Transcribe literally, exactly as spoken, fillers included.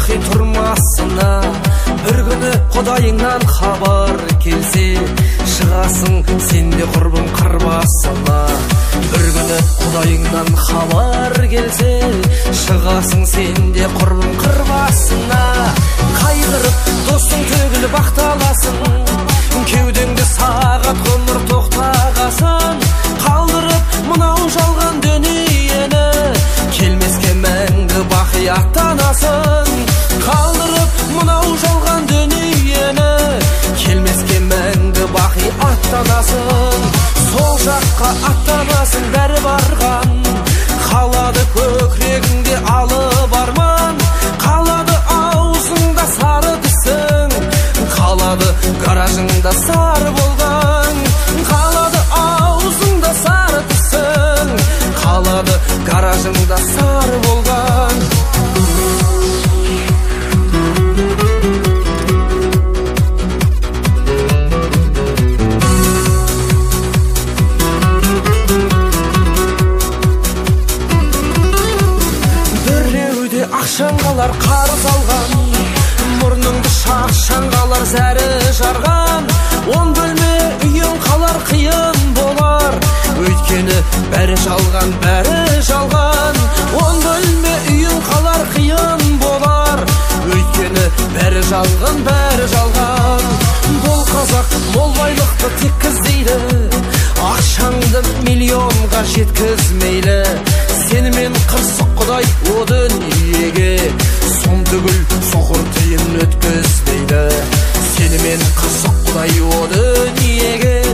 бақи тұрмасына. Бір күні құдайыңнан хабар келсе, шығасың сенде құрбым қыр басына. Бір күні құдайыңнан хабар келсе, шығасың сенде құрбым қыр басына. Қайғырып достың төгіліп ақталасын, кеудеңді сағат ғұмыр тоқтағасын. Қалдырып мынау жалған дүниені, келмеске мәңгі бақи аттанасын. Қалдырып мынау жалған дүниені, келмеске мәңгі бақи аттанасын. Сол жаққа аттанасын бәрі барған, қалады көкірегіңде алып арман. Қалады аузыңда сары тісің, қалады гаражыңда сары болған. Қалады аузыңда сары тісің, қалады гаражыңда сары болған. Біреуде ақшаң қалар қарыз алған, мұрныңды шақшаң қалар зәрі жарған. Он бөлме үйің қалар қиын болар, өйткені бәрі жалған, бәрі жалған. Он бөлме үйің қалар қиын болар, өйткені бәрі жалған, бәрі жалған. Бұл қазақ мол байлықты тек іздейді, ақшаңды миллионға жеткізмейлі. Сенімен қырсық құдай о дүниеге, сон түгіл соқыр тиын өткізбейді. Сенімен қырсық құдай о дүниеге,